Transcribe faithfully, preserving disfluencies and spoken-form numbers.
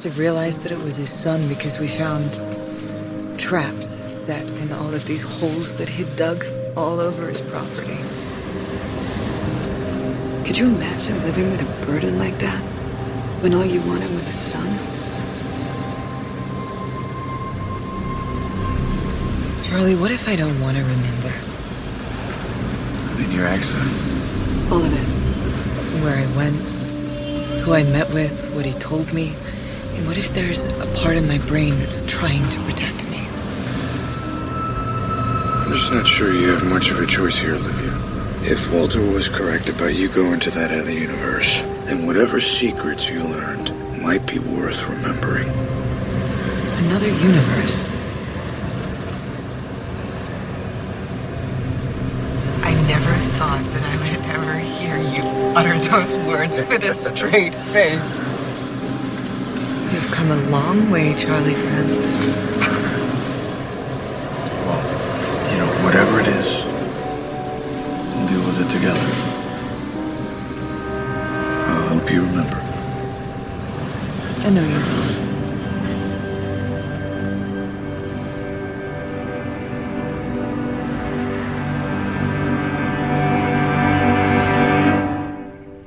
must have realized that it was his son because we found traps set in all of these holes that he'd dug all over his property. Could you imagine living with a burden like that? When all you wanted was a son? Charlie, what if I don't want to remember? In your accent. All of it. Where I went, who I met with, what he told me. And what if there's a part of my brain that's trying to protect me? I'm just not sure you have much of a choice here, Olivia. If Walter was correct about you going to that other universe, then whatever secrets you learned might be worth remembering. Another universe? I never thought that I would ever hear you utter those words with a straight face. You've come a long way, Charlie Francis. Well, you know, whatever it is, we'll deal with it together. I'll help you remember. I know you will.